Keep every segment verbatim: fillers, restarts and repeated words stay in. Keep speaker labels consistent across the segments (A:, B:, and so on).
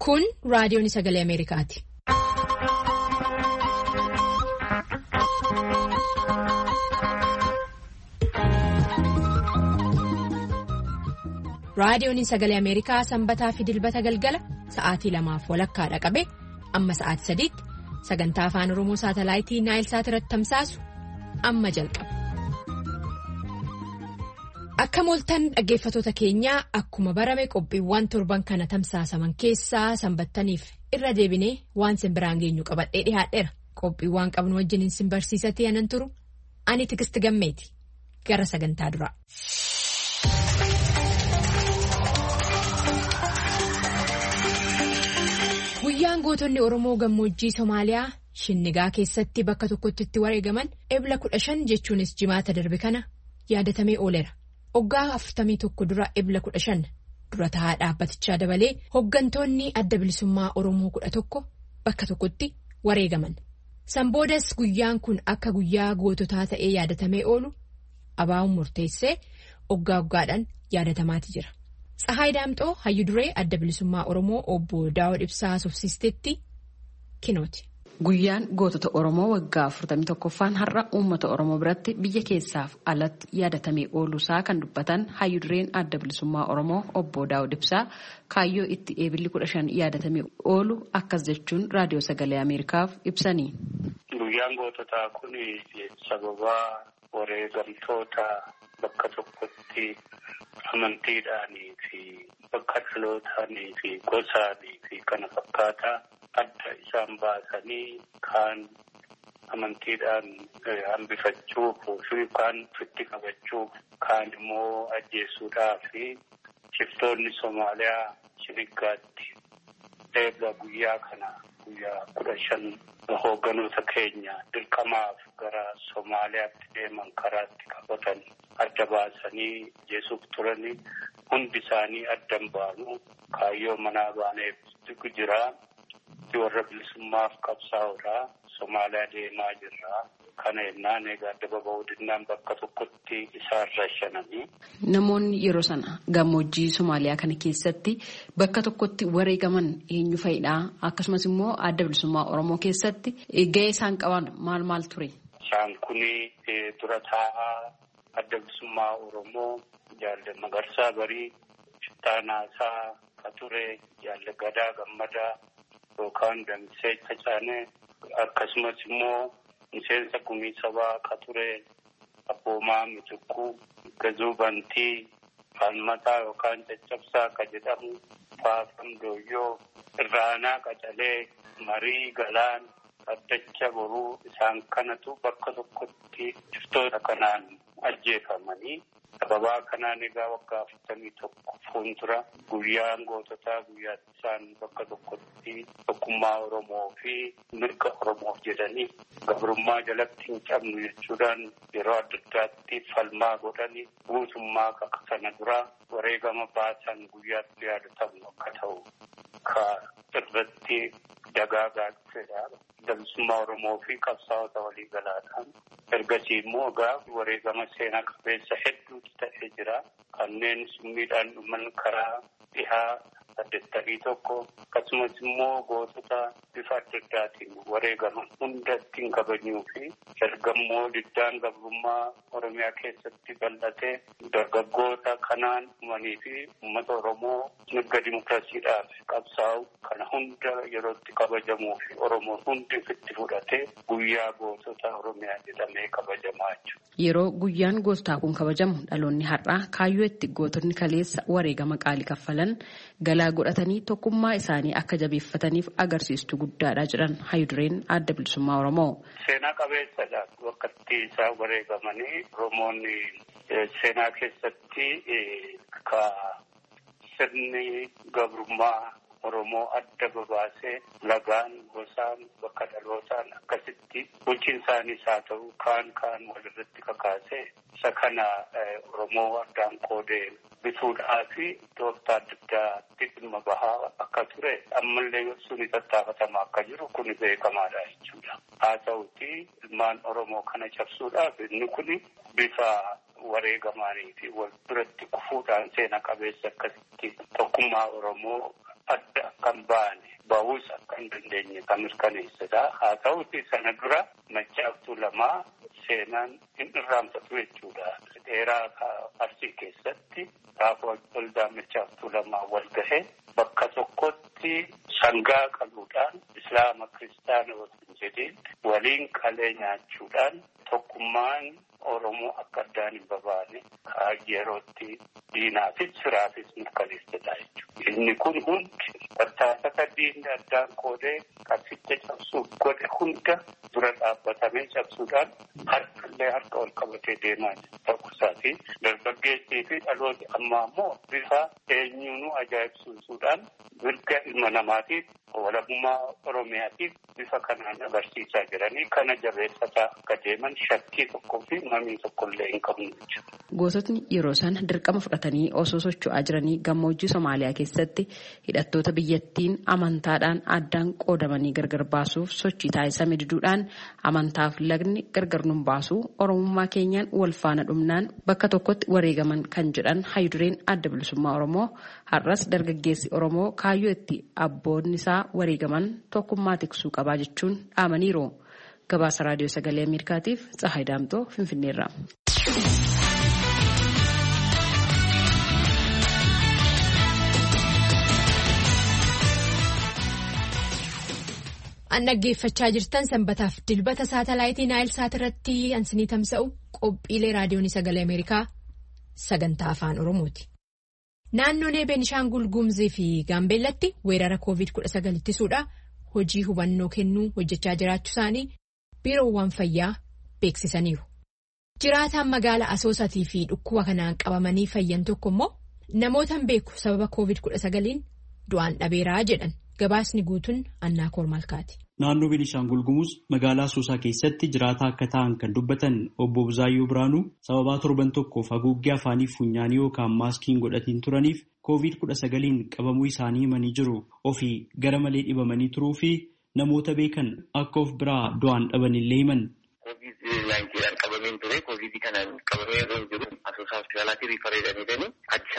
A: Kun raadiyoon sagalee Ameerikaati. Raadiyoon sagalee Ameerikaa sanbataa fi dilbata galgala sa'aatii lamaaf walakkaadha qabe amma sa'aatii sadiitti sagantaa afaan Oromoo saatalaayitii Naayilsaat irratti tamsaasu amma jalqaba. Akka mooltan dhaggeeffatoota keenyaa akkuma barame qophiiwwan torban kana tamsaasaman keessaa sanbattaniif irra deebinee waan simbiraan geenyu qabadhee dhiyaadheera. Qophiiwwan qabnu wajjin sin barsiisatee anan turu ani Tigisti Gammeeti gara sagantaa duraa. Guyyaan gootonni Oromoo gammoojjii Somaaliyaa Shinnigaa keessatti bakka tokkotti itti wareegaman ebla kudha shan jechuunis jimaata darbe kana yaadatamee ooleera. Hoggaa afurtamii tokko dura ebla kudha shan dura taa'aa dhaabbatichaa dabalee hoggantoonni adda bilisummaa Oromoo kudha tokko bakka tokkotti wareegaman. Sanboodas guyyaan kun akka guyyaa goototaa ta'ee yaadatamee oolu abaa'uun murteessee hoggaa hoggaadhaan yaadatamaati jira. Tsahaay Daamxoo hayyu duree adda bilisummaa Oromoo obbo Daawud Ibsaa Sofsiisteetti kinooti.
B: Guyyaan gootota Oromoo waggaa afurtamii tokkoffaan har'a uummata Oromoo biratti biyya keessaaf alatti yaadatamee ooluusaa kan dubbatan hayyu dureen adda bilisummaa Oromoo obbo Daawud Ibsaa kaayyoo itti eebilli kudha shan yaadatamee oolu akkas jechuun raadiyoo sagalee Ameerikaaf ibsanii.
C: Guyyaan goototaa kun sababa wareegamtoota bakka tokkotti amantiidhaanii fi bakka dhalootaanii fi gosaanii fi kana fakkaataa adda isaan baasanii kaan amantiidhaan hambifachuuf kaan fitti qabachuuf kaan immoo ajjeesuudhaa fi shiftoonni Somaaliyaa Shinnigaatti eebla guyyaa kana guyyaa kudha shan hoogganoota keenya dirqamaaf gara Somaaliyaatti deeman karaatti qabatan adda baasanii ajjeesuuf turanii hundi isaanii addan baanu kaayyoo manaa baaneef jira. Warra bilisummaaf qabsaa'uudhaa Somaaliyaa deemaa jirra. Kana yennaan egaa adda babaa'uudinaan bakka tokkotti isaan rashananii.
B: Namoonni yeroo sana gammoojjii Somaaliyaa kana keessatti bakka tokkotti wareegaman eenyu fa'idhaa? Akkasumas immoo adda bilisummaa Oromoo keessatti gahee isaan qaban maal maal ture?
C: Isaan kuni dura taa'aa adda bilisummaa Oromoo Jaalle Magarsaa Barii, Shittanaasaa Qaturee, Jaalle Gadaa Gammadaa yookaan Damsee Tacaanee akkasumas immoo miseensa gumii sabaa Qaturee Abboomaa Mitukuu Gazuu Bantii Faalmataa yookaan Caccabsaa ka jedhamu Faafam Dooyyoo Irraanaa Qacalee Marii Galaan Addacha Boruu isaan kanatu bakka tokkotti shiftoota kanaan ajjeefamanii. Sababaa kanaan egaa waggaa afurtamii tokko fuuldura guyyaan goototaa guyyaa isaan bakka tokkotti tokkummaa Oromoo fi mirga Oromoof jedhanii gabrummaa jalatti hin cabnu jechuudhaan yeroo adda addaatti falmaa godhanii guutummaa akka kana duraa wareegama baasan guyyaatti yaadatamu akka ta'u ka irratti dagaagaa dhufedha. Bilisummaa Oromoo fi qabsaa'ota walii galaadhaan ergasii immoo egaa wareegama seenaa qabeessa hedduutu ta'ee jira. Kanneen summiidhaan dhuman karaa dhihaa saddeettamii tokko akkasumas immoo gootota bifa adda addaatiin wareegaman hunda ittiin kabajuu fi ergammoo diddaan gabrummaa Oromiyaa keessatti bal'ate dargaggoota kanaan dhumanii fi uummata Oromoo mirga dimokiraasiidhaaf qabsaa'u kana hunda yerootti kabajamuu fi Oromoon hundi itti fudhatee guyyaa gootota Oromiyaa jedhamee kabajamaa jechuudha.
B: Yeroo guyyaan goototaa kun kabajamu dhaloonni har'aa kaayyoo itti gootonni kaleessa wareegama qaalii kaffalan galaa godhatanii tokkummaa isaanii akka jabeeffataniif agarsiistuu guddaadha jedhan hayyu dureen adda bilisummaa Oromoo.
C: Seenaa qabeessadha. Wakkatti isaan wareegamanii Oromoonni seenaa keessatti ka sirni gabrummaa Oromoo adda babaasee lagaan gosaan bakka dhalootaan akkasitti bulchiinsaanis haa ta'u kaan kaan walirratti kakaasee isa kana Oromoo addaan qoodee bituudhaa fi tooftaa adda addaatti dhimma bahaa akka ture ammallee suni tattaafatamaa akka jiru kun beekamaadha jechuudha. Haa ta'uti ilmaan Oromoo kana cabsuudhaaf inni kun bifa wareegamaanii fi wal biratti kufuudhaan seena qabeessa akkasitti tokkummaa Oromoo adda kan baane bahus kan dandeenye kan mirkaneessedha. Haa ta'uti sana dura machaaftuu lamaa seenaan hin irraanfatu jechuudha. Dheeraa Arsii keessatti gaafa waldaa machaaftuu lamaa wal gahe bakka tokkotti sangaa qaluudhaan islaama kiristaana waliin jedheen waliin qalee nyaachuudhaan tokkummaan Oromoo akka addaan hin babaane yerootti diinaafis firaafis mirkaneessedha jechuudha. Inni kun hundi tattaafata diinni addaan qoodee qabsicha cabsuuf godhe hunda dura dhaabbatamee cabsuudhaan harkallee harka ol qabatee deemaa ta'uusaati. Dargaggeessii fi dhalooti ammaa immoo bifa eenyuunuu ajaa'ibsiisuudhaan mirga ilma namaatiif walabummaa Oromiyaatiif bifa kanaan agarsiisaa jiranii kana jabeessataa akka deeman shakkii tokkoo fi mamii tokkollee hin qabnu jechuudha.
B: Goototni yeroo isaan dirqama fudhatanii osoo socho'aa jiranii gammoojjii Somaaliyaa keessatti hidhattoota biyyattiin amantaadhaan addaan qoodamanii gargar baasuuf sochii taasisame diduudhaan amantaaf lagni gargar nun baasu Oromummaa keenyaan wal faana dhumnaan bakka tokkotti wareegaman kan jedhan hayyudureen adda bilisummaa Oromoo har'as dargaggeessi Oromoo kaayyoo itti abboonni isaa wareegaman tokkummaa tiksuu qabaa jechuun dhaamaniiru. Gabaasa raadiyoo sagalee Ameerikaatiif Tsahaay Daamtoo Finfinneerraa.
A: An dhaggeeffachaa jirtan sanbataaf dilbata saatalaayitii Naayil Saat irratti ansinii tamsa'u qophiilee raadiyoon sagalee Ameerikaa sagantaa afaan Oromooti. Naannoon Beenishaangul Gumzii fi Gaambeellatti weerara koovid kudha sagal ittisuudha hojii hubannoo kennuu hojjechaa jiraachuu isaanii biiroowwan fayyaa beeksisaniiru. Jiraataan magaalaa Asoosatii fi dhukkuba kanaan qabamanii fayyan tokko immoo namootaan beeku sababa koovid kudha sagaliin du'aan dhabeeraa jedhan gabaasni guutuun Annaa Koormalkaati.
D: Naannoo Beenishaangul Gumuz magaalaa Asoosaa keessatti jiraataa akka ta'an kan dubbatan obbo Buzaayyoo Biraanuu sababaa torban tokkoof haguuggee afaanii funyaanii yookaan maaskiin godhatiin turaniif koovid kudha sagaliin qabamuu isaanii himanii jiru. Ofii gara malee dhibamanii turuu fi namoota beekan akka of biraa du'aan dhaban illee himan.
E: koovid sagal qabameen ture. koovid kanaan qabamee yeroo jiru Asoosaa hospitaalatti riifareedhanii deemu. Addis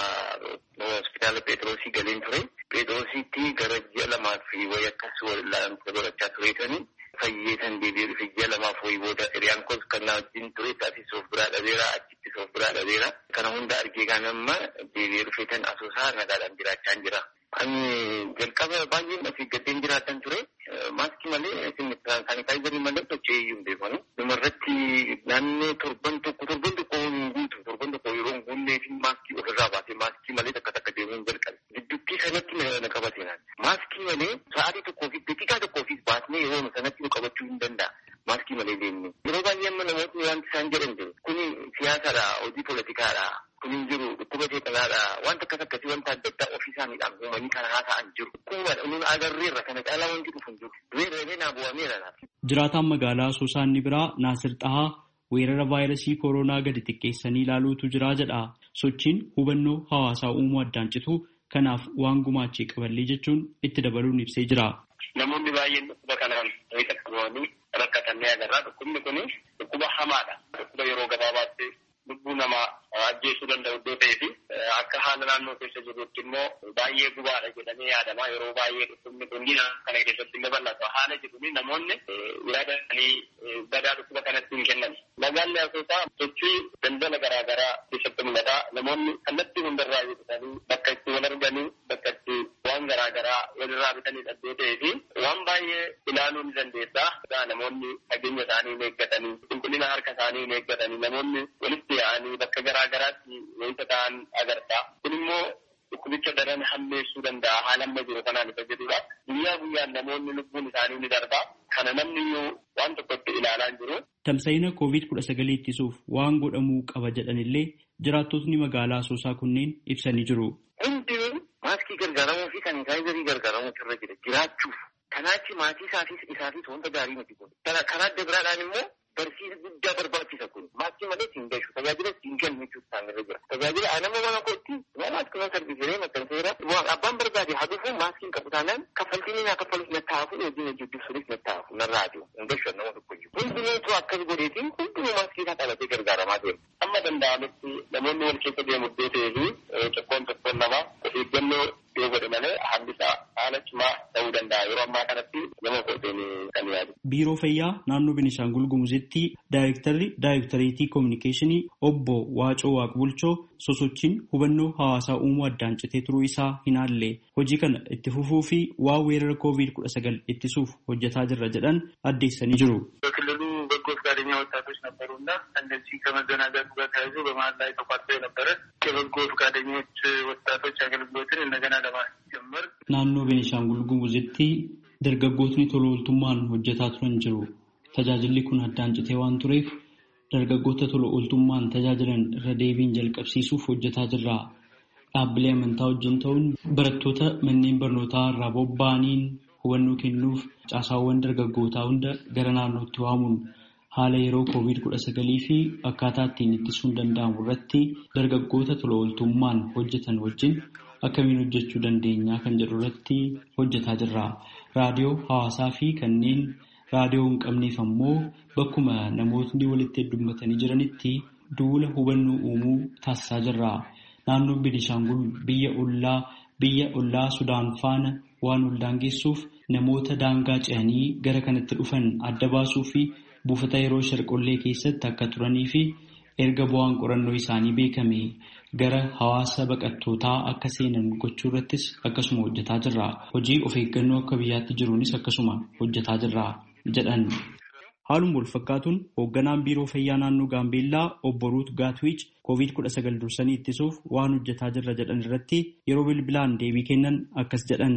E: Ababaa hospitaala Pheexroosii galeen ture. Pheexroosiitti gara ji'a lamaa fi wayii akkas wal'aan godhachaa tureetanii fayyeetan deebi'ee dhufe ji'a lamaaf wayii booda hiriyaan koos kan na wajjin ture taasis of biraa dhabeera achittis of biraa dhabeera. Kana hunda argee kan amma deebi'ee dhufeetan Asoosaa nagaadhaan jiraachaa jira. Ani jalqaba baay'ee asii gaddeen jiraatan ture. Maaskii malee saanitaayizarii malee sochii iyyuu hin beekanu. Dhumarratti naannoo torban tokko torban tokko hin guutu torban tokko yeroo hin guunnee fi maaskii ofirraa baasee maaskii malee takka takka deemuu hin jalqabe. Gidduttii sanatti na qabate naan. Maaskii malee sa'aatii tokkoo fi daqiiqaa tokkoo fi baasnee yeroo sanatti nu qabachuu hin danda'a. Maaskii malee deemnu. Yeroo baay'ee amma namootni wanti isaan jedhan jiru. Kuni siyaasadha, hojii poolitikaadha. Kuni jiru dhukkuba seexanaadha. Wanta akkas akkasii wanta adda addaa ofii isaaniidhaan uumanii kan haasa'an jiru. Dhukkuba nuun agarreerra kana caalaa wanti dhufu hin jiru. Du'ee naa bu'ameera.
D: Jiraataan magaalaa Asoosaa inni biraa Naasir Xahaa weerara vaayirasii kooroonaa gadi xiqqeessanii ilaaluutu jira jedha. Sochiin hubannoo hawaasaa uumuu addaan citu kanaaf waan gumaachee qaballee jechuun itti dabaluun ibsee jira.
E: Namoonni baay'een dhukkuba kanaan wayita qabamanii rakkatanii agarra. Dhukkubni kun dhukkuba hamaadha. Dhukkuba yeroo gabaabaatti lubbuu namaa ajjeesuu danda'u iddoo ta'ee fi akka haala naannoo keessa jirutti immoo baay'ee gubaadha jedhamee yaadama. Yeroo baay'ee dhukkubni kun kana keessatti illee bal'ata. Haala jedhuun namoonni yaadanii badaa dhukkuba kanatti hin kennan. Magaalli Asoosaa sochii daldala garaa garaa keessatti mul'ata. Namoonni kallattii hundarraa jedhanii bakka itti wal arganii bakka itti waan garaa garaa walirraa bitanii iddoo ta'ee fi waan baay'ee ilaaluu ni dandeessa. Namoonni fageenya isaanii hin eeggatanii qulqullina harka isaanii hin eeggatanii namoonni walitti yaa'anii bakka garaa garaatti wayita ta'an agarta. Kun immoo dhukkubicha daran hammeessuu danda'a haala amma jiru kanaan isa jedhudha. Guyyaa guyyaan namoonni lubbuun isaanii ni darba. Kana namni iyyuu waan tokkotti ilaalaa hin jiru.
D: Tamsa'ina koovid kudha sagal ittisuuf waan godhamuu qaba jedhanillee jiraattotni magaalaa Asoosaa kunneen ibsanii jiru.
E: Hundinuu maaskii gargaaramuu fi saanitaayizarii gargaaramuu irra jira jiraachuuf. Kanaachi maatii isaafis isaafis wanta gaarii miti kun. Karaa adda biraadhaan immoo barsiisa guddaa barbaachisa kun. Maaskii malee siin gashu tajaajila siin kennu jechuudha isaan irra jira. Tajaajila nama mana kootti maaskii mana sarbiisiree maxxanseera. Abbaan barbaade haa dhufu maaskiin qabu taanaan kaffaltiin naa kaffalus na taa'afu hojiin hojii dubbisuunis na taa'afu narraa adi'u. Hin gashu nama tokko jiru. Hundinuutu akkas godheetiin hundinuu maaskii isaa qabatee gargaaramaa deema. Amma danda'ametti namoonni wal keessa deemu iddoo ta'ee fi tokkoon tokkoon namaa of eeggannoo yoo godhe malee haalli isaa haala cimaa ta'uu danda'a. Yeroo ammaa kanatti nama qooteen kan yaadu.
D: Biiroo Fayyaa naannoo Beenishaangul Gumuzitti Daayirektarri Daayirektareetii Koominikeeshinii obbo Waacoo Waaqbulchoo sosochiin hubannoo hawaasaa uumuu addaan citee turuu isaa hin haalle hojii kana itti fufuu fi waa weerara koovid kudha sagal ittisuuf hojjetaa jirra jedhan addeessanii jiru.
C: በጎ ፈቃደኛ ወጣቶች ነበሩና እነዚህ ከመዘናጋቱ ጋር ተያይዞ በመሀል ላይ ተቋርጦ የነበረ የበጎ ፈቃደኞች ወጣቶች አገልግሎትን እንደገና ለማስጀመር
D: naannoo Beenishaangul Gumuzitti dargaggootni tola ooltummaan hojjetaa turan jiru. Tajaajilli kun addaan citee waan tureef dargaggoota tola ooltummaan tajaajilan irra deebiin jalqabsiisuuf hojjetaa jirra. Dhaabbilee amantaa wajjin ta'uun barattoota manneen barnootaa irraa bobba'aniin hubannoo kennuuf caasaawwan dargaggootaa hunda gara naannootti waamuun haala yeroo koovid kudha sagalii fi akkaataa ittiin ittisuun danda'amu irratti dargaggoota tola ooltummaan hojjetan wajjin akkamiin hojjechuu dandeenyaa kan jedhu irratti hojjetaa jirra. Raadiyoo hawaasaa fi kanneen raadiyoo hin qabneef ammoo bakkuma namootni walitti heddummatanii jiranitti duula hubannoo uumuu taasisaa jirra. Naannoon Beenishaangul biyya ollaa biyya ollaa Sudaan faana waan ol daangessuuf namoota daangaa ce'anii gara kanatti dhufan adda baasuu fi buufata yeroo sharqollee keessatti akka turanii fi erga bu'aan qorannoo isaanii beekame gara hawaasa baqattootaa akka seenan gochuu irrattis akkasuma hojjetaa jirra. Hojii of eeggannoo akka biyyaatti jiruunis akkasuma hojjetaa jirra jedhan. Haaluma wal fakkaatuun hoogganaan biiroo fayyaa naannoo Gaambeellaa obbo Ruut Gaatwiich koovid kudha sagal dursanii ittisuuf waan hojjetaa jirra jedhan irratti yeroo bilbilaan deebii kennan akkas jedhan.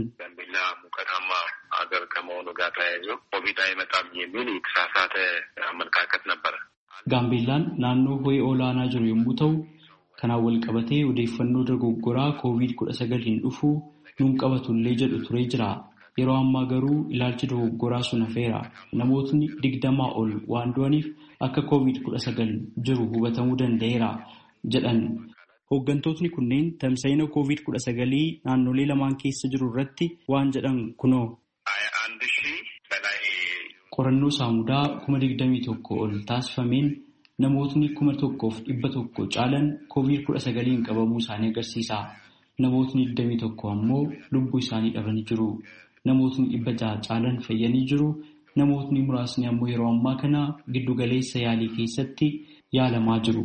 E: ሀገር ከመሆኑ ጋር ተያይዞ ኮቪድ አይመጣም የሚል የተሳሳተ አመለካከት ነበር።
D: ጋምቤላን naannoo ho'i olaanaa jiru yommuu ta'u kanaan wal qabatee odeeffannoo dogoggoraa koovid kudha sagal hin dhufu nuun qabatullee jedhu turee jira. Yeroo ammaa garuu ilaalchi dogoggoraa sun hafeera. Namootni digdamaa ol waan du'aniif akka koovid kudha sagal jiru hubatamuu danda'eera jedhan. Hooggantootni kunneen tamsa'ina koovid kudha sagalii naannolee lamaan keessa jiru irratti waan jedhan kunoo. Qorannoo saamudaa kuma digdamii tokko ol taasifameen namootni kuma tokkoof dhibba tokko caalan koovid kudha sagaliin qabamuu isaanii agarsiisa. Namootni digdamii tokko ammoo lubbuu isaanii dhabanii jiru. Namootni dhibba jaha caalan fayyanii jiru. Namootni muraasni ammoo yeroo ammaa kana giddu galeessa yaalii keessatti yaalamaa jiru.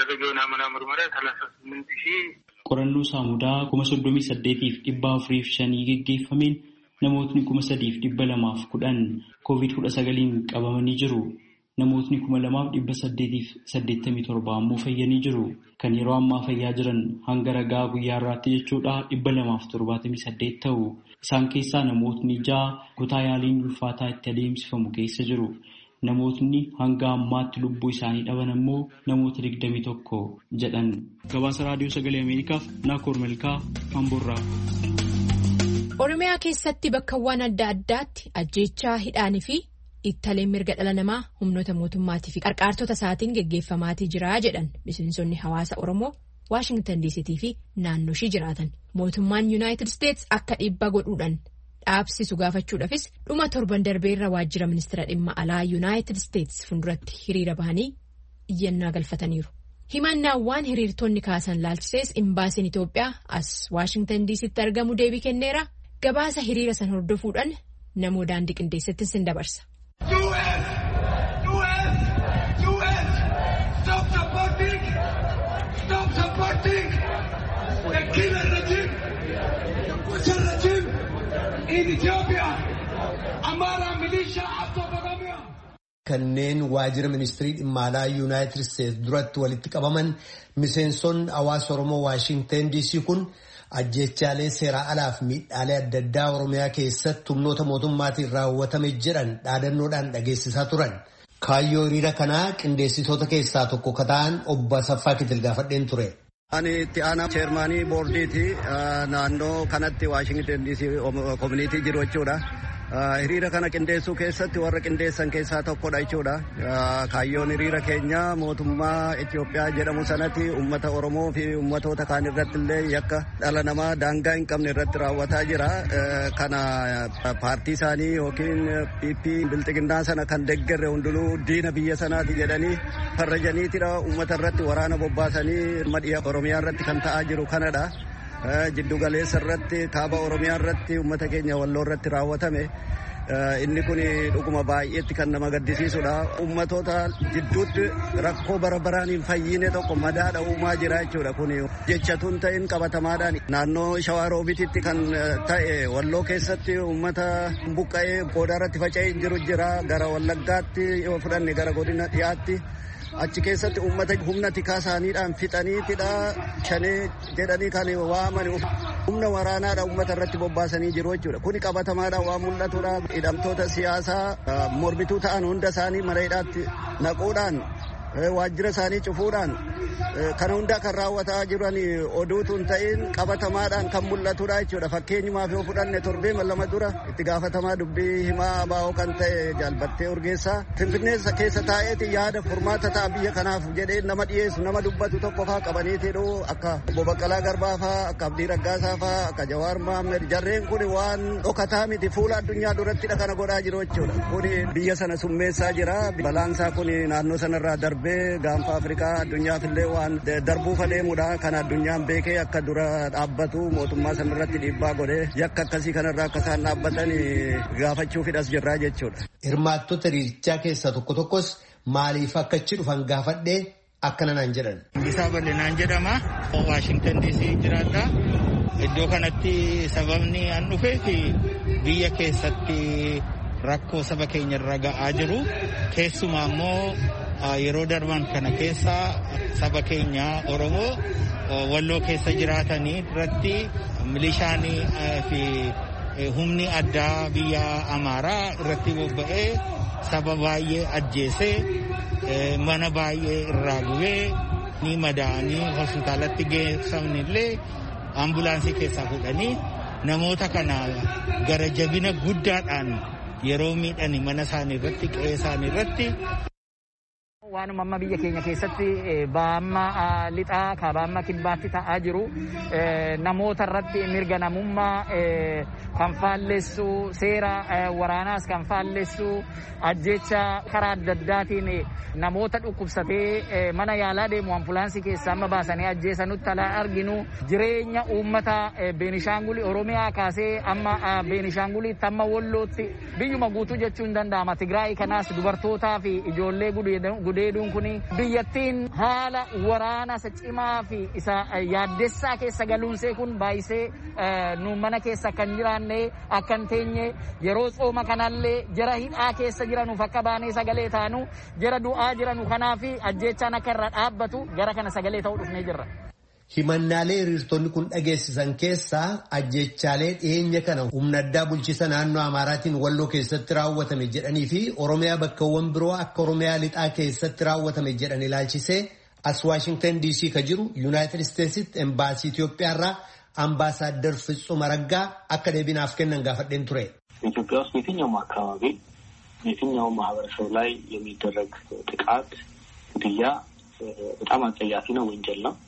D: Qorannoo saamudaa kuma soddomii saddeetiif dhibba afuriif shanii geggeeffameen namootni kuma sadiif dhibba lamaaf kudhan koovid kudha sagaliin qabamanii jiru. Namootni kuma lamaaf dhibba saddeetiif saddeettamii torba ammoo fayyanii jiru. Kan yeroo ammaa fayyaa jiran hanga ragaa guyyaa irraatti jechuudha dhibba lamaaf torbaatamii saddeet ta'u. Isaan keessaa namootni ja'a kutaa yaaliin ulfaataa itti adeemsifamu keessa jiru. Namootni hanga ammaatti lubbuu isaanii dhaban ammoo namoota digdamii tokko jedhan. Gabaasa Raadiyoo Sagalee Ameerikaaf Naakoor Malkaa Amboorraa.
A: Oromiyaa keessatti bakkawwan adda addaatti ajjeechaa hidhaanii fi ittaleen mirga dhala namaa humnoota mootummaatii fi qarqaartota isaatiin geggeeffamaatii jira jedhan miseensonni hawaasa Oromoo Waashingtan diisiitii fi naannoo ishii jiraatan. Mootummaan Yuunaayitid Isteets akka dhiibbaa godhuudhaan dhaabsisu gaafachuudhaafis dhuma torban darbeerra waajjira ministeera dhimma alaa Yuunaayitid Isteets fuulduratti hiriira bahanii iyyannaa galfataniiru. Himannaawwan hiriirtonni kaasan laalchisees imbaasiin Itoophiyaa as Waashingtan diisiitti argamu deebii kenneera. Gabaasa hiriira san hordofuudhaan namoo daandii qindeessatti sin dabarsa.
F: Kanneen waajjira ministirii dhimma alaa Yuunaayitid Isteets duratti walitti qabaman miseensonni hawaasa Oromoo Waashingtan diisii kun ajjeechaalee seeraa alaaf miidhaalee adda addaa Oromiyaa keessatti humnoota mootummaatiin raawwatame jedhan dhaadannoodhaan dhageessisaa turan. Kaayyoo hiriira kanaa qindeessitoota keessaa tokko ka ta'an obbo Asaffaa Kitil gaafadheen ture.
G: Ani itti aanaa cheermaanii boordiiti naannoo kanatti Waashingtan diisii koominiitii jiru jechuudha. Hiriira kana qindeessuu keessatti warra qindeessan keessaa tokkodha jechuudha. Kaayyoon hiriira keenya mootummaa Itoophiyaa jedhamu sanatti uummata Oromoo fi uummatoota kaan irratti illee yakka dhala namaa daangaa hin qabne irratti raawwataa jira. Kana paartii isaanii yookiin P P bilxiginnaa sana kan deeggarre hundinuu diina biyya sanaati jedhanii farrajaniitidha uummata irratti waraana bobbaasanii madhiya Oromiyaa irratti kan ta'aa jiru kanadha. jiddu galeessa irratti kaaba Oromiyaa irratti uummata keenya walloo irratti raawwatame. Inni kun dhuguma baay'eetti kan nama gaddisiisudha. Uummatoota jidduutti rakkoo bara baraan hin fayyine tokko madaadha uumaa jira jechuudha. Kun jechatuun ta'in qabatamaadhaan naannoo Shawaa Roobititti kan ta'e walloo keessatti uummata buqqa'ee goodaa irratti faca'ee jiru jira. Gara Wallaggaatti yoo fudhanne gara godina dhiyaatti achi keessatti uummata humna tikaa isaaniidhaan fixaniitidha. Shanee jedhanii kan waaman humna waraanaadha uummata irratti bobbaasanii jiru jechuudha. Kuni qabatamaadhaan waa mul'atudha. Hidhamtoota siyaasaa mormituu ta'an hunda isaanii mana hidhaatti naquudhaan waajjira isaanii cufuudhaan kana hundaa kan raawwataa jiran oduutu hin ta'in qabatamaadhaan kan mul'atudha jechuudha. Fakkeenyumaaf yoo fudhanne torbee lama dura itti gaafatamaa dubbii himaa baa'oo kan ta'e Jaalbattee Urgeessaa Finfinnee keessa taa'eeti yaada furmaata ta'a biyya kanaaf jedhee nama dhiyeessu nama dubbatu tokko faa qabaniitidhu akka Obbo Baqqalaa Garbaa faa akka Abdii Raggaasaa faa akka Jawaar Mohaammed jarreen kun waan dhokataa miti fuula addunyaa durattidha kana godhaa jiru jechuudha. Kuni biyya sana summeessaa jira. Balaansaa kun naannoo sanarraa darbee gaanfa Afrikaa addunyaafillee waan darbuuf adeemudha. Kan addunyaan beekee akka dura dhaabbatu mootummaa sanarratti dhiibbaa godhee yakka akkasii kanarraa akka isaan dhaabbatan gaafachuufidhas jirraa jechuudha.
F: Hirmaattota hiriirichaa keessaa tokko tokkos maaliif akka achi dhufan gaafadhee akkana naan jedhan.
H: Bisaa bal'inaan jedhama. Waashingtan D C jiraata. Iddoo kanatti sababni an dhufeef biyya keessatti rakkoo saba keenya irra ga'aa jiru. Keessumaa immoo yeroo darban kana keessa saba keenya Oromoo walloo keessa jiraatanii irratti milishaanii fi humni addaa biyya Amaaraa irratti bobba'ee saba baay'ee ajjeesee mana baay'ee irraa gubee ni madaa'anii hospitaalatti geessamnillee ambulaansii keessaa fudhanii namoota kana gara jabina guddaadhaan yeroo miidhanii mana isaanii irratti qe'ee isaanii irratti. Waanuma amma biyya keenya keessatti baamma lixaa kabaamma kibbaatti ta'aa jiru namoota irratti mirga namummaa kan faallessu seera waraanaas kan faallessu ajjecha karaa adda addaatiin namoota dhukkubsatee mana yaalaa deemu ambulaansii keessaa amma baasanii ajjeesanutti alaa arginu jireenya uummata Beenishaangulii Oromiyaa kaasee amma Beenishaanguliitti amma Wallootti biyyuma guutuu jechuun danda'ama. Tigraay kanaas dubartootaa fi ijoollee gudeeduun kun biyyattiin haala waraana isa cimaa fi isa yaaddessaa keessa galuunsee kun baay'isee nu mana keessa kan jiraanne akkan teenye yeroo tsooma kanallee jara hidhaa keessa jiranuuf akka baanee sagalee taanu jara du'aa jiranu kanaaf ajjechaan akka irra dhaabbatu gara kana sagalee ta'uu dhufnee jirra.
F: Himannaalee hiriirtonni kun dhageessisan keessaa ajjechaalee dhiyeenya kana humna addaa bulchiisa naannoo Amaaraatiin Walloo keessatti raawwatame jedhanii fi Oromiyaa bakkawwan biroo akka Oromiyaa lixaa keessatti raawwatame jedhan ilaalchisee as Waashingtan D C ka jiru Yuunaayitid Isteetsitti embaasii Itoophiyaa irraa አምባሳደር ፍጹም አረጋ akka deebinaaf kennan gaafadheen ture.
I: ኢትዮጵያ ውስጥ የትኛውም አካባቢ የትኛውም ማህበረሰብ ላይ የሚደረግ ጥቃት ግድያ በጣም አጸያፊ ነው፣ ወንጀል ነው።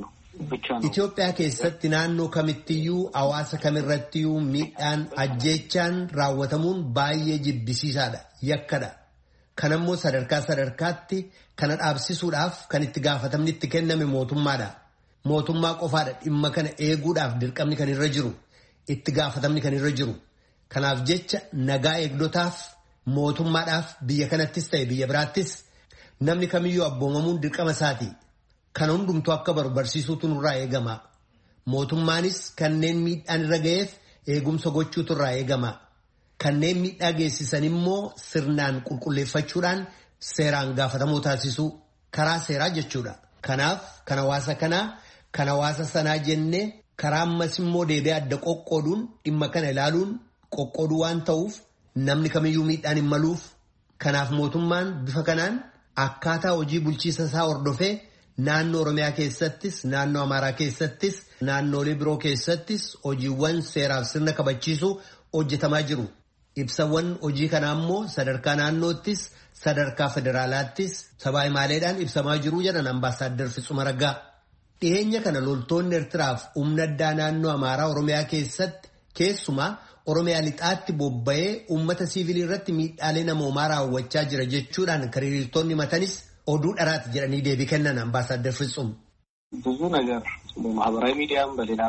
F: ኢትዮጵያ keessatti naannoo kamittiyyuu hawaasa kamirrattiyyuu miidhaan ajjeechaan raawwatamuun baay'ee jibbisiisaadha, yakkadha. Kanammoo sadarkaa sadarkaatti kana dhaabsisuudhaaf kan itti gaafatamni itti kenname mootummaadha. Mootummaa qofaadha dhimma kana eeguudhaaf dirqamni kan irra jiru, itti gaafatamni kan irra jiru. Kanaaf jecha nagaa eegdotaaf mootummaadhaaf biyya kanattis ta'e biyya biraattis namni kamiyyuu abboomamuun dirqama isaati. Kan hundumtuu akka baru barsiisuutu nurraa eegama. Mootummaanis kanneen miidhaan irra ga'eef eegumsa gochuutu irraa eegama. Kanneen miidhaa geessisan immoo sirnaan qulqulleeffachuudhaan seeraan gaafatamoo taasisuu karaa seeraa jechuudha. Kanaaf kan hawaasa kanaa kan hawaasa sanaa jennee karaa ammas immoo deebi'ee adda qoqqooduun dhimma kana ilaaluun qoqqooduu waan ta'uuf namni kamiyyuu miidhaan hin maluuf. Kanaaf mootummaan bifa kanaan akkaataa hojii bulchiisa isaa hordofee naannoo Oromiyaa keessattis naannoo Amaaraa keessattis naannoolee biroo keessattis hojiiwwan seeraaf sirna kabachiisuu hojjetamaa jiru. Ibsawwan hojii kanaa immoo sadarkaa naannoottis sadarkaa federaalaattis sabaa himaaleedhaan ibsamaa jiru jedhan ambaasaaddar Fitsum Araggaa. Dhiyeenya kana loltoonni Eertiraaf humna addaa naannoo Amaaraa Oromiyaa keessatti keessumaa Oromiyaa lixaatti bobba'ee uummata siivilii irratti miidhaalee namoomaa raawwachaa jira jechuudhaan hiriirtonni matanis oduu dharaati jedhanii deebii kennan ambaasaaddar Fitsum.
I: ብዙ ነገር በማህበራዊ ሚዲያም በሌላም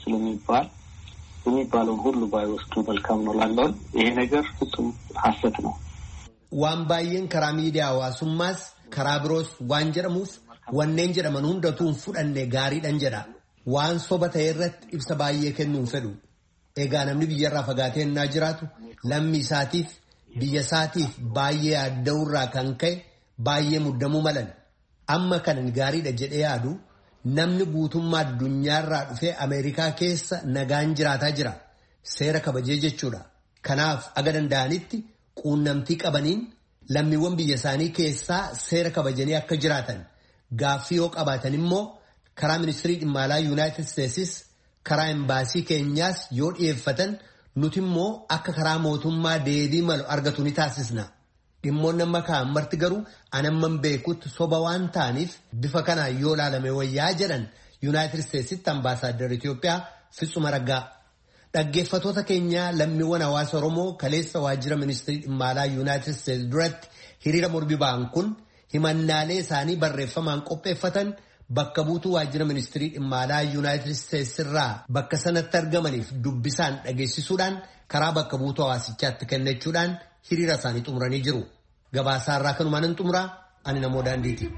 I: ስለሚባል የሚባለውን ሁሉ ባይወስዱ መልካም ነው ላለው ይሄ ነገር ፍጹም ሐሰት ነው።
F: waan baay'een karaa miidiyaa hawaasummaas karaa biroos waan jedhamuuf wanneen jedhaman hundatuun fudhanne gaariidhan jedha. Waan soba ta'e irratti ibsa baay'ee kennuun fedhu. Egaa namni biyyarraa fagaatee innaa jiraatu lammii isaatiif biyya isaatiif baay'ee adda'urraa kan ka'e baay'ee muddamuu malan. Amma kanan gaariidha jedhee yaadu namni guutummaa addunyaarraa dhufee Ameerikaa keessa nagaan jiraataa jira. Seera kabajee jechuudha. Kanaaf aga danda'anitti quunnamtii qabaniin lammiiwwan biyya isaanii keessaa seera kabajanii akka jiraatan gaaffii yoo qabaatan immoo karaa ministirii dhimma alaa Yuunaayitid Isteetsis karaa embaasii keenyaas yoo dhiyeeffatan nuti immoo akka karaa mootummaa deebii malu argatu ni taasisna. Dhimmoonni amma ka'an marti garuu anamman beekutti soba waan ta'aniif bifa kanaan yoo ilaalame wayyaa jedhan Yuunaayitid Isteetsitti ambaasaaddar Itoophiyaa Fitsum Araggaa. Dhaggeeffatoota keenya lammiiwwan hawaasa Oromoo kaleessa waajjira ministirii dhimma alaa Yuunaayitid Isteets duratti hiriira mormii ba'an kun himannaalee isaanii barreeffamaan qopheeffatan bakka buutuu waajjira ministirii dhimma alaa Yuunaayitid Isteets irraa bakka sanatti argamaniif dubbisaan dhageessisuudhaan karaa bakka buutuu hawaasichaatti kennachuudhaan hiriira isaanii xumuranii jiru. Gabaasaa irraa kanumaan hin xumuraa ani namoo daandiiti.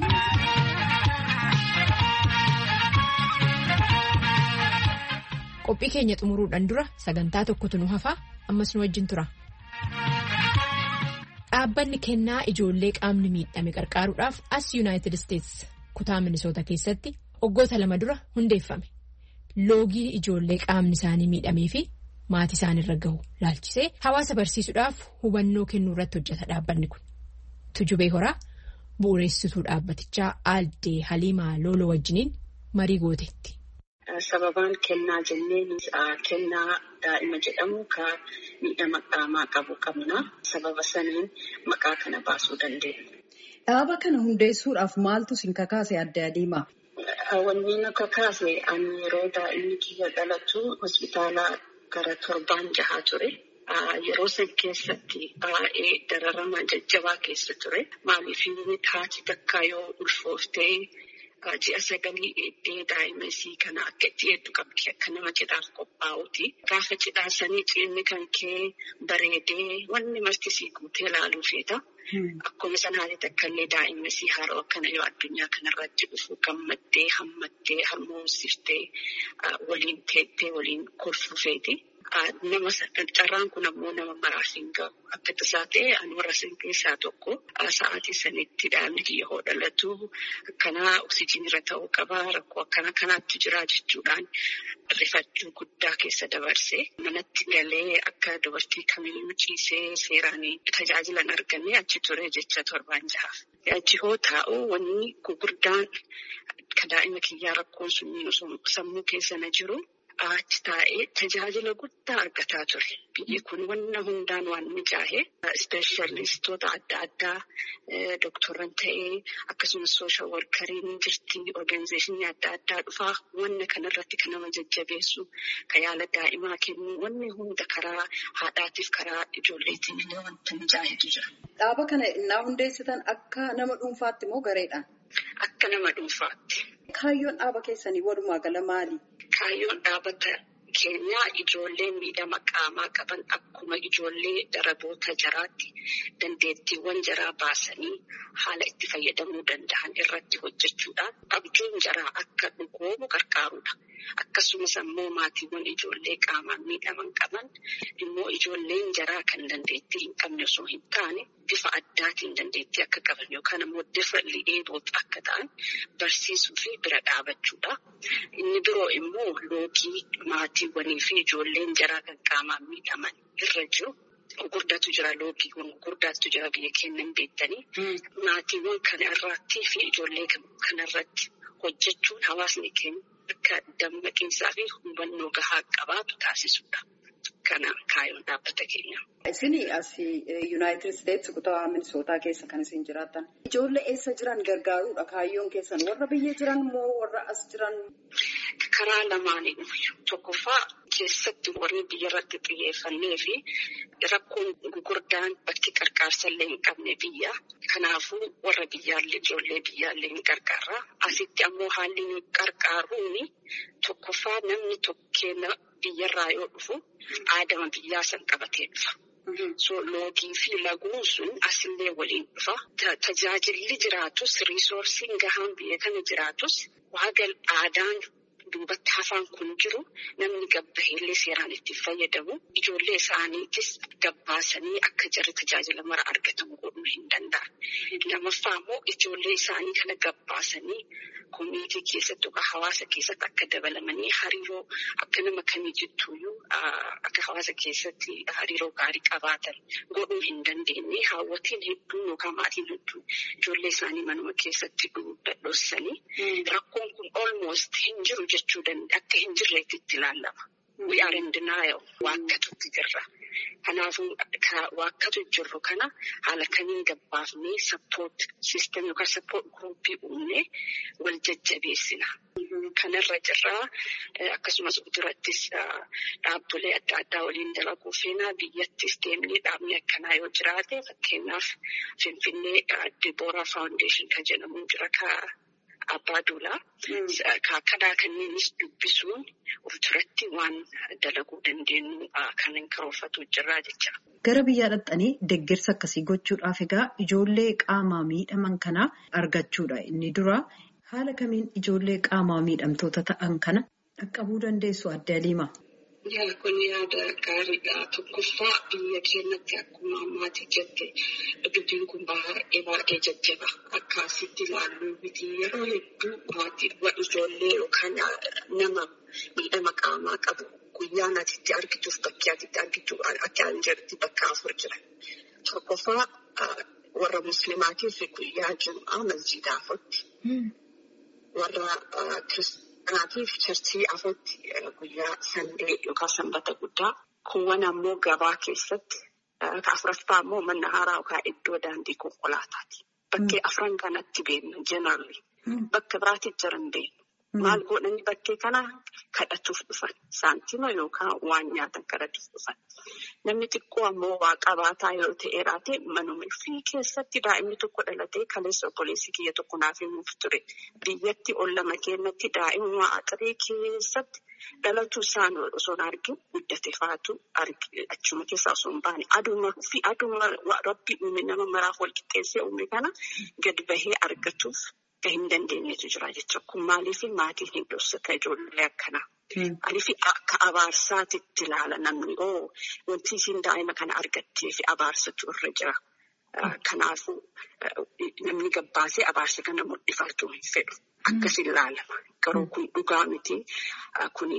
A: Qophii keenya xumuruudhaan dura sagantaa tokkotu nu hafaa ammas nu wajjin tura. Dhaabbanni kennaa ijoollee qaamni miidhame gargaaruudhaaf as Yuunaayitid Isteets kutaa Minisoota keessatti waggoota lama dura hundeeffame. Loogii ijoollee qaamni isaanii miidhamee fi maatii isaaniirra gahu laalchisee hawaasa barsiisuudhaaf hubannoo kennuu irratti hojjeta dhaabbanni kun. Tujubee Horaa bu'uureessituu dhaabbatichaa Aaddee Haliimaa Looloo wajjiniin marii gooteetti.
J: Sababaan kennaa jenneen kennaa daa'ima jedhamu kan miidhama qaamaa qabu qabna. Sababa saniin maqaa kana baasuu dandeenya.
K: Dhaaba kana hundeessuudhaaf maaltu sin kakaase Aadde Haliimaa?
J: Wanni na kakaase ani yeroo daa'imni kiyya dhalatu hospitaala gara torbaan jahaa ture. Yeroo san keessatti baay'ee dararama jajjabaa keessa ture. Maaliif haati takka yoo ulfooftee ji'a sagalii eeddee daa'ima isii kana akka itti hedduu qabdi akka nama cidhaaf qophaa'uti. Gaafa cidhaa sanii ciinni kan kee bareedee wanni marti sii guutee ilaaluu feeta. Akkuma sanaatti takkallee daa'ima isii haaroo akkana yoo addunyaa kanarratti dhufu gammaddee hammattee harmoomsiftee waliin teettee waliin kolfuu feeti. Nama carraan kun ammoo nama maraaf hin gahu. Akka tasaa ta'e ani warra san keessaa tokko sa'aatii sanitti daa'imni kiyya hoo dhalatu akkanaa oksijiinirra ta'uu qaba rakkoo akkana kanaatti jira jechuudhaan rifachuu guddaa keessa dabarsee manatti galee akka dubartii kamiyyuu ciisee seeraan tajaajilan argannee achi ture jecha torbaan jahaaf. Achi hoo taa'u wanni gurguddaan daa'ima kiyyaa rakkoon sun sammuu keessa na jiru. Achi taa'ee tajaajila guddaa argataa ture. Biyyi kun wanna hundaan waan mijaa'ee ispeeshalistoota adda addaa dooktorran ta'ee akkasumas sooshaal workariin jirti organizeeshinii adda addaa dhufaa wanna kanarratti kan nama jajjabeessu kan yaala daa'imaa kennu wanni hunda karaa haadhaatiif karaa ijoolleetiin illee wanta mijaa'etu jira.
K: Dhaaba kana innaa hundeessitan akka nama dhuunfaatti moo gareedhaan?
J: Akka nama dhuunfaatti.
K: Kaayyoon dhaaba keessanii walumaa gala maali?
J: Kaayyoon dhaabata keenyaa ijoollee miidhama qaamaa qaban akkuma ijoollee daraboota jaraatti dandeettiiwwan jaraa baasanii haala itti fayyadamuu danda'an irratti hojjechuudhaan abjuun jaraa akka dhugoomu gargaarudha. Akkasumas ammoo maatiiwwan ijoollee qaamaan miidhaman qaban immoo ijoolleen jaraa kan dandeettii hin qabne osoo hin taane bifa addaatiin dandeettii akka qaban yookaan ammoo differently abled akka ta'an barsiisuu fi bira dhaabachuudha. Inni biroo immoo loogii maatiiwwanii fi ijoolleen jaraa kan qaamaan miidhaman irra jiru. Gurguddaatu jira loogiiwwan gurguddaatu jira biyya kennan beektanii maatiiwwan kana irratti fi ijoollee kanarratti hojjechuun hawaasni keenya akka dammaqinsaa fi hubannoo gahaa qabaatu taasisudha. Kana kaayyoon dhaabbata keenya.
K: Isin as Yuunaayitid Isteets kutaa Minisootaa keessa kan isin jiraatan. Ijoollee eessa jiran gargaaruudha kaayyoon keessan warra biyya jiran moo warra as jiran?
J: Karaa lamaaniin tokkoffaa keessatti warri biyya irratti xiyyeeffannee fi rakkoon gurguddaan bakki gargaarsa illee hin qabne biyya. Kanaafuu warra biyyaallee ijoollee biyyaallee hin gargaarra. Asitti ammoo haalli nu gargaaruun tokkoffaa namni tokkeen biyyarraa yoo dhufu aadama biyyaa san qabatee dhufa. So loogii fi laguun sun asillee waliin dhufa. Tajaajilli jiraatus riisoorsiin gahaan biyya kana jiraatus waagal aadaan duubatti hafaan kun jiru namni gabbaheellee seeraan itti fayyadamu ijoollee isaaniitis gabbaasanii akka jarri tajaajila mara argatamu godhuu hin danda'an. Lamaffaa immoo ijoollee isaanii kana gabbaasanii koominiitii keessatti yookaan hawaasa keessatti akka dabalamanii hariiroo akka nama kamii jettuuyyuu akka hawaasa keessatti hariiroo gaarii qabaatan godhuu hin dandeenye hawwatiin hedduun yookaan maatiin hedduun ijoollee isaanii manuma keessatti dhossanii rakkoon kun almost hin jiru jechuu danda'a akka hin jirreetti itti ilaalama. We are in denial. Waakkatutti jirra. Kanaafuu waakkatu jirru kana haala kamiin gabbaafnee support system yookaan support groupii uumnee wal jajjabeessina. Kanarra jirraa akkasumas durattis dhaabbilee adda addaa waliin dalaguu feenaa biyyattis deemnee dhaabni akkanaa yoo jiraate fakkeenyaaf Finfinnee Dibooraa Foundation kan jedhamu jira ka Abbaa Duulaa. Kanaa kanneenis dubbisuun of duratti waan dalaguu dandeenyu kan hin karoorfatu jirraa jecha.
K: Gara biyyaa dhaqxanii deeggarsa akkasii gochuudhaaf egaa ijoollee qaamaa miidhaman kana argachuudha inni dura. Haala kamiin ijoollee qaamaa miidhamtoota ta'an kana dhaqqabuu dandeessu Aadde Haliimaa?
J: Yaa kun yaada gaariidha. Tokkoffaa biyya keenyatti akkuma ammaatii jette dubbiin kun baay'ee baay'ee jajjaba. Akkasitti ilaalluu miti yeroo hedduu ijoollee yookaan nama miidhama qaamaa qabu guyyaa atitti argituuf bakkee atitti argitu akka hin jirti bakka afur jira. Tokkoffaa warra musliimaatiif guyyaa jum'aa masjiida afurti. Warra kiristaanaatiif charchii afurti guyyaa sandee yookaan sanbata guddaa. Kuuwwan ammoo gabaa keessatti ka afuraffaa ammoo manna haaraa yookaan iddoo daandii konkolaataati. Bakkee afran kanatti beekna jenarri. Bakka biraatti jiran beekna. Maal godhanii bakkee kana kadhatuuf dhufan. Saantima yookaan waan nyaatan kadhatuuf dhufan. Namni xiqqoo ammoo waa qabaataa yoo ta'e raate manuma fi keessatti daa'imni tokko dhalatee kaleessa obboleessi kiyya tokko naaf himuuf ture. Biyyatti ol lama keenyatti daa'imuma axiree keessatti dhalatu isaan osoo hin argin guddate faatu achuma keessaa osoo hin baane. Aduma fi aduma rabbi uume nama maraaf wal qixxeessee uume kana gad bahee argatuuf hin dandeenyetu jira jecha. Kun maaliif maatiin hin dhoksata ijoollee akkanaa. Aliif akka abaarsaatitti ilaala namni oo wanti isiin daa'ima kana argattee fi abaarsatu irra jira. Kanaafuu namni gabbaasee abaarsa kana mul'ifatu hin fedhu. Akkas ilaalama. Garuu kun dhugaa miti. Kun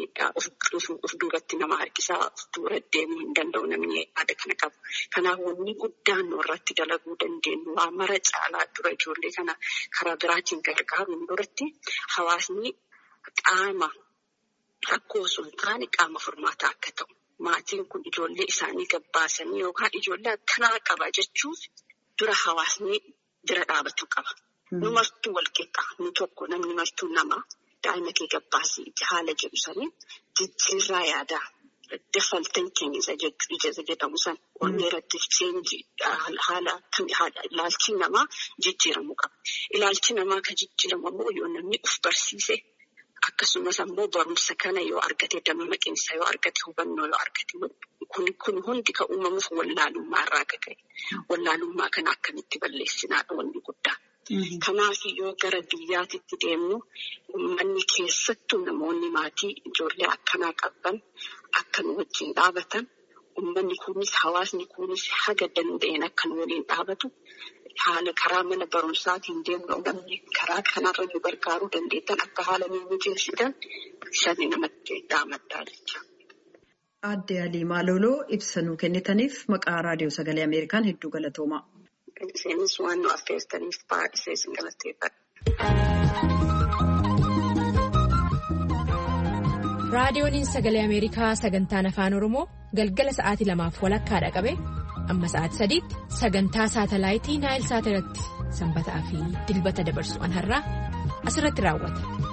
J: of duubatti nama harkisaa of dura deemuu hin danda'u namni yaada kana qabu. Kanaaf wanni guddaan irratti dalaguu dandeenyu waa mara caalaa dura ijoollee kana karaa biraatiin gargaaruun duratti hawaasni qaama rakkoo osoo hin taane qaama furmaataa akka ta'u. Maatiin kun ijoollee isaanii gabbaasanii yookaan ijoollee akkanaa qaba jechuuf dura hawaasni bira dhaabatu qaba. Nu martuu wal qixxaa nu tokko namni martuu nama daa'ima kee gabbaasii haala jedhu sanii jijjiirraa yaadaa dafaltan keenya isa jedhamu san wanni irratti cheenji haala ilaalchi namaa jijjiiramuu qaba. Ilaalchi namaa kan jijjiiramu ammoo yoo namni of barsiise akkasumas ammoo barumsa kana yoo argate dammaqinsa yoo argate hubannoo yoo argate kun hundi kan uumamuuf wallaalummaa irraa ka'e. Wallaalummaa kana akkamitti balleessinaadha wanni guddaa. Kanaaf yoo gara biyyaatitti deemnu uummanni keessattuu namoonni maatii ijoollee akkanaa qaban akkan wajjin dhaabatan uummanni kunis hawaasni kunis haga danda'een akkan waliin dhaabatu haala karaa mana barumsaatiin deemnu namni karaa kanarra nu gargaaruu dandeettan akka haala nu mijeessitan sani namatti dhaamaddaa jecha.
K: Aadde Haliimaa Loloo ibsa nuu kennitaniif maqaa raadiyoo sagalee Ameerikaan hedduu galatoomaa.
J: Isinis waan nu affeertaniif baay'isee isin galateeffadha.
A: Raadiyoon sagalee Ameerikaa sagantaan afaan Oromoo galgala sa'aatii lamaaf walakkaadha qabe amma sa'aatii sadiitti sagantaa saatalaayitii Naayil Saat irratti sanbataa fi dilbata dabarsu an har'aa asirratti raawwata.